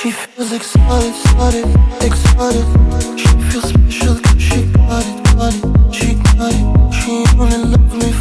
She feels excited, excited. She feels special 'cause she got it, She got it. She only loves me